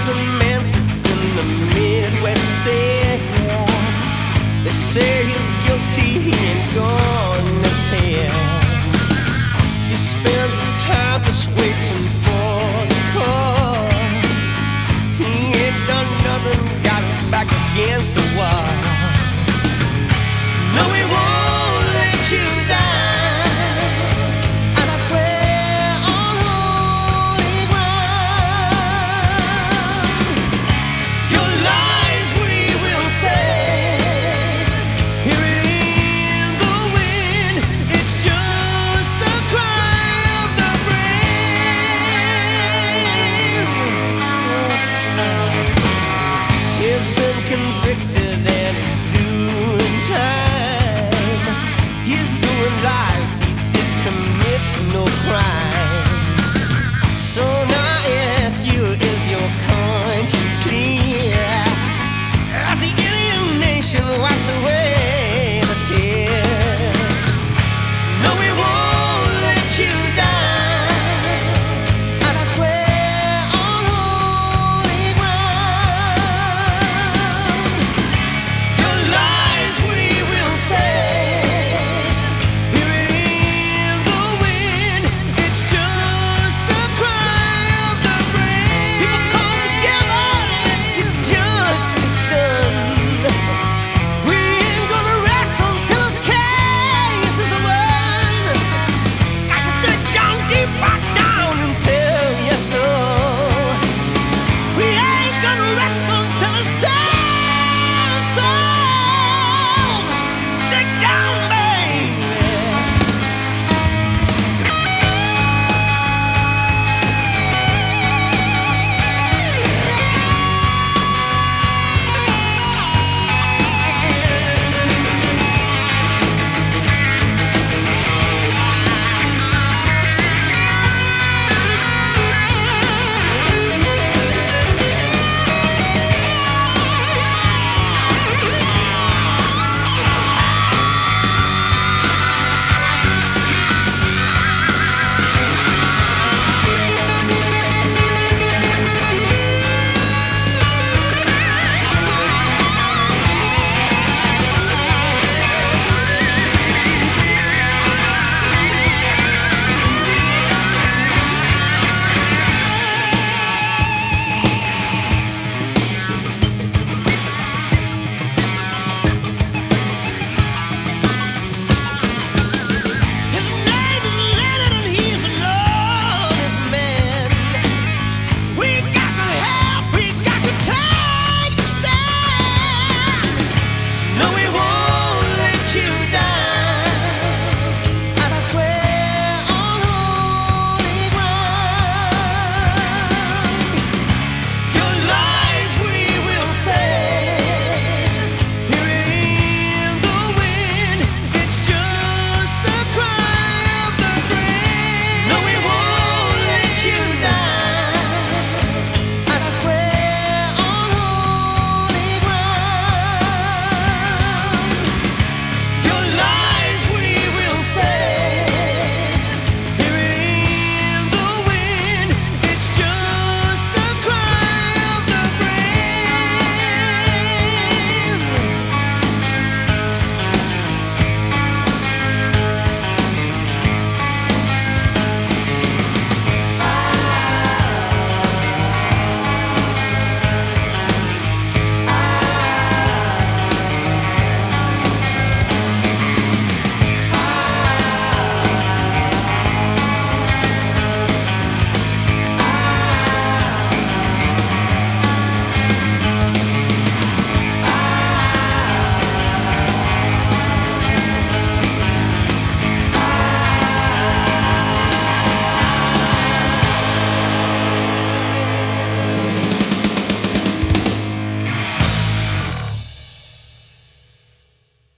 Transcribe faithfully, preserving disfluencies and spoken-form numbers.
some man sits in the Midwest cell. They say he's guilty, he ain't gonna tell. He spends his time just waiting for the call. He ain't done nothing, got his back against the wall. No, he won't let you down, and I swear on holy ground, your life we will save. Hear it in the wind, it's just the cry of the brave. He's been convicted and he's doing time. He's doing life, he did commit no crime. So now I ask you, is your conscience clear? As the Indian nation wipes away the tears. No, we won't let you down, and I swear on holy ground, your life we will save. Hear it in the wind, it's just the cry of the brave. People come together, let's get justice done. We ain't gonna rest until this case is won. Got to dig down deep, right down and tell you so. We ain't gonna rest